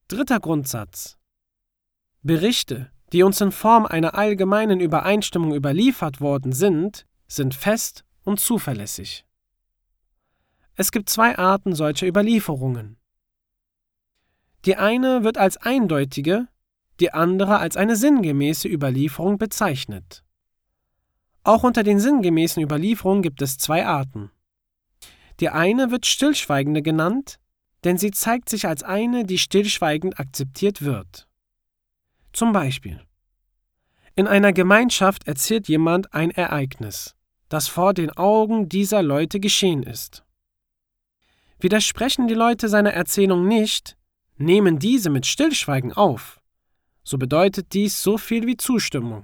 Dritter Grundsatz. Berichte, die uns in Form einer allgemeinen Übereinstimmung überliefert worden sind fest und zuverlässig. Es gibt zwei Arten solcher Überlieferungen. Die eine wird als eindeutige, die andere als eine sinngemäße Überlieferung bezeichnet. Auch unter den sinngemäßen Überlieferungen gibt es zwei Arten. Die eine wird stillschweigende genannt, denn sie zeigt sich als eine, die stillschweigend akzeptiert wird. Zum Beispiel: In einer Gemeinschaft erzählt jemand ein Ereignis, das vor den Augen dieser Leute geschehen ist. Widersprechen die Leute seiner Erzählung nicht, nehmen diese mit Stillschweigen auf, so bedeutet dies so viel wie Zustimmung.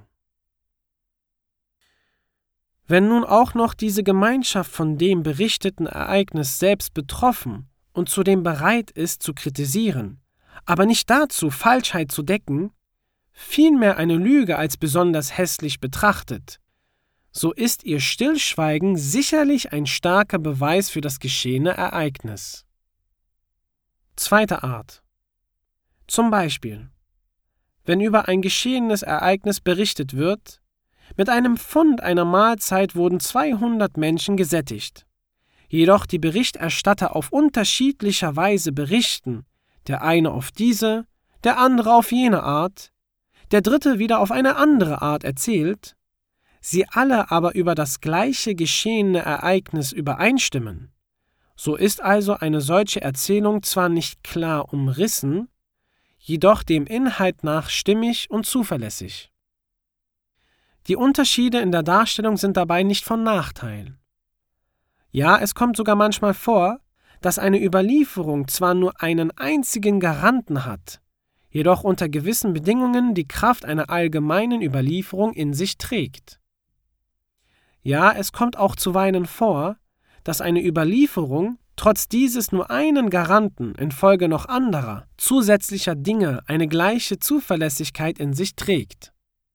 Wenn nun auch noch diese Gemeinschaft von dem berichteten Ereignis selbst betroffen und zudem bereit ist zu kritisieren, aber nicht dazu, Falschheit zu decken, vielmehr eine Lüge als besonders hässlich betrachtet, so ist ihr Stillschweigen sicherlich ein starker Beweis für das geschehene Ereignis. Zweite Art. Zum Beispiel: Wenn über ein geschehenes Ereignis berichtet wird, mit einem Pfund einer Mahlzeit wurden 200 Menschen gesättigt. Jedoch die Berichterstatter auf unterschiedlicher Weise berichten, der eine auf diese, der andere auf jene Art, der dritte wieder auf eine andere Art erzählt, sie alle aber über das gleiche geschehene Ereignis übereinstimmen. So ist also eine solche Erzählung zwar nicht klar umrissen, jedoch dem Inhalt nach stimmig und zuverlässig. Die Unterschiede in der Darstellung sind dabei nicht von Nachteil. Ja, es kommt sogar manchmal vor, dass eine Überlieferung zwar nur einen einzigen Garanten hat, jedoch unter gewissen Bedingungen die Kraft einer allgemeinen Überlieferung in sich trägt. Ja, es kommt auch zuweilen vor, dass eine Überlieferung trotz dieses nur einen Garanten infolge noch anderer, zusätzlicher Dinge eine gleiche Zuverlässigkeit in sich trägt.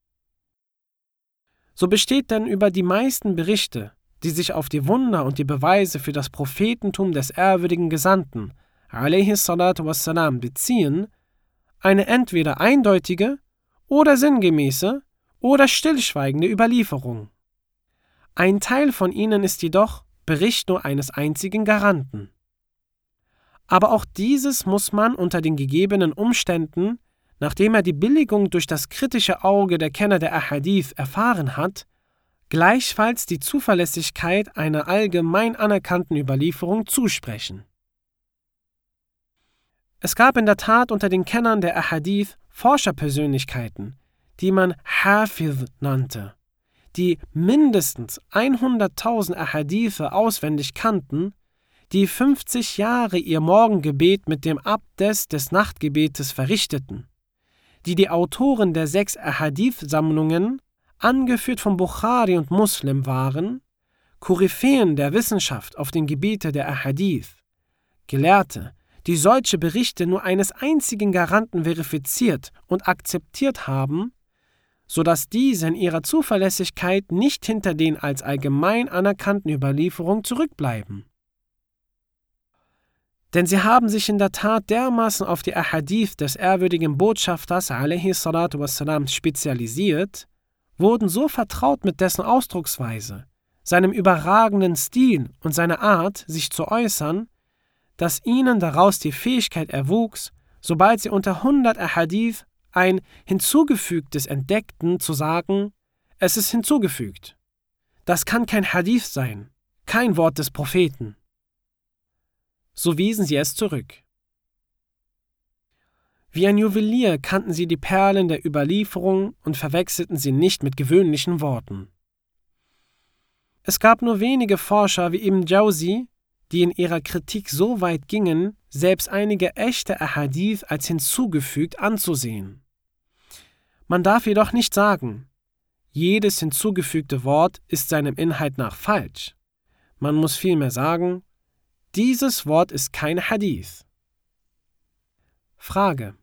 So besteht denn über die meisten Berichte, die sich auf die Wunder und die Beweise für das Prophetentum des ehrwürdigen Gesandten ﷺ beziehen, eine entweder eindeutige oder sinngemäße oder stillschweigende Überlieferung. Ein Teil von ihnen ist jedoch Bericht nur eines einzigen Garanten. Aber auch dieses muss man unter den gegebenen Umständen, nachdem er die Billigung durch das kritische Auge der Kenner der Ahadith erfahren hat, gleichfalls die Zuverlässigkeit einer allgemein anerkannten Überlieferung zusprechen. Es gab in der Tat unter den Kennern der Ahadith Forscherpersönlichkeiten, die man Hafiz nannte, die mindestens 100.000 Ahadithe auswendig kannten, die 50 Jahre ihr Morgengebet mit dem Abdest des Nachtgebetes verrichteten, die Autoren der 6 Ahadith-Sammlungen, angeführt von Bukhari und Muslim, waren, Koryphäen der Wissenschaft auf dem Gebiete der Ahadith, Gelehrte, die solche Berichte nur eines einzigen Garanten verifiziert und akzeptiert haben, sodass diese in ihrer Zuverlässigkeit nicht hinter den als allgemein anerkannten Überlieferungen zurückbleiben. Denn sie haben sich in der Tat dermaßen auf die Ahadith des ehrwürdigen Botschafters ﷺ spezialisiert, wurden so vertraut mit dessen Ausdrucksweise, seinem überragenden Stil und seiner Art, sich zu äußern, dass ihnen daraus die Fähigkeit erwuchs, sobald sie unter 100 Ahadith ein hinzugefügtes entdeckten, zu sagen: Es ist hinzugefügt. Das kann kein Hadith sein, kein Wort des Propheten. So wiesen sie es zurück. Wie ein Juwelier kannten sie die Perlen der Überlieferung und verwechselten sie nicht mit gewöhnlichen Worten. Es gab nur wenige Forscher wie Ibn Jawzi, die in ihrer Kritik so weit gingen, selbst einige echte Ahadith als hinzugefügt anzusehen. Man darf jedoch nicht sagen, jedes hinzugefügte Wort ist seinem Inhalt nach falsch. Man muss vielmehr sagen, dieses Wort ist kein Hadith. Frage: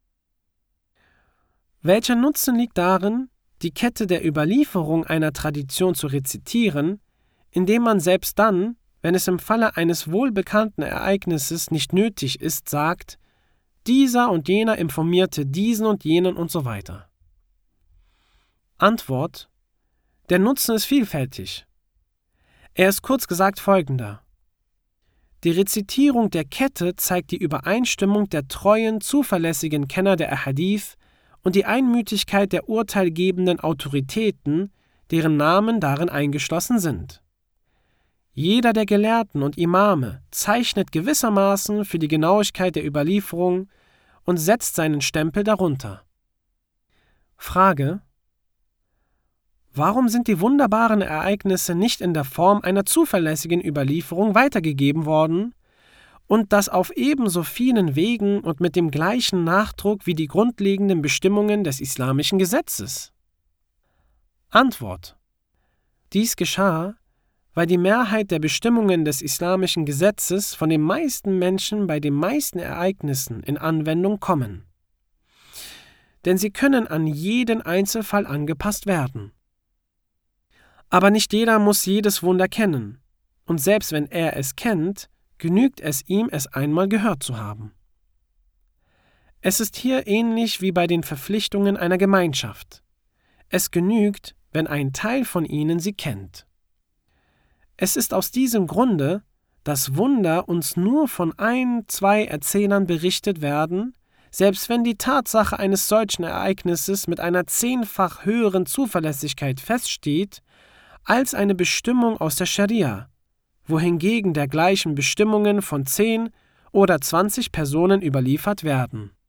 Welcher Nutzen liegt darin, die Kette der Überlieferung einer Tradition zu rezitieren, indem man selbst dann, wenn es im Falle eines wohlbekannten Ereignisses nicht nötig ist, sagt: Dieser und jener informierte diesen und jenen und so weiter. Antwort: Der Nutzen ist vielfältig. Er ist kurz gesagt folgender. Die Rezitierung der Kette zeigt die Übereinstimmung der treuen, zuverlässigen Kenner der Ahadith und die Einmütigkeit der urteilgebenden Autoritäten, deren Namen darin eingeschlossen sind. Jeder der Gelehrten und Imame zeichnet gewissermaßen für die Genauigkeit der Überlieferung und setzt seinen Stempel darunter. Frage: Warum sind die wunderbaren Ereignisse nicht in der Form einer zuverlässigen Überlieferung weitergegeben worden und das auf ebenso vielen Wegen und mit dem gleichen Nachdruck wie die grundlegenden Bestimmungen des islamischen Gesetzes? Antwort: Dies geschah, weil die Mehrheit der Bestimmungen des islamischen Gesetzes von den meisten Menschen bei den meisten Ereignissen in Anwendung kommen. Denn sie können an jeden Einzelfall angepasst werden. Aber nicht jeder muss jedes Wunder kennen, und selbst wenn er es kennt, genügt es ihm, es einmal gehört zu haben. Es ist hier ähnlich wie bei den Verpflichtungen einer Gemeinschaft. Es genügt, wenn ein Teil von ihnen sie kennt. Es ist aus diesem Grunde, dass Wunder uns nur von 1, 2 Erzählern berichtet werden, selbst wenn die Tatsache eines solchen Ereignisses mit einer 10-fach höheren Zuverlässigkeit feststeht, als eine Bestimmung aus der Scharia, wohingegen dergleichen Bestimmungen von 10 oder 20 Personen überliefert werden.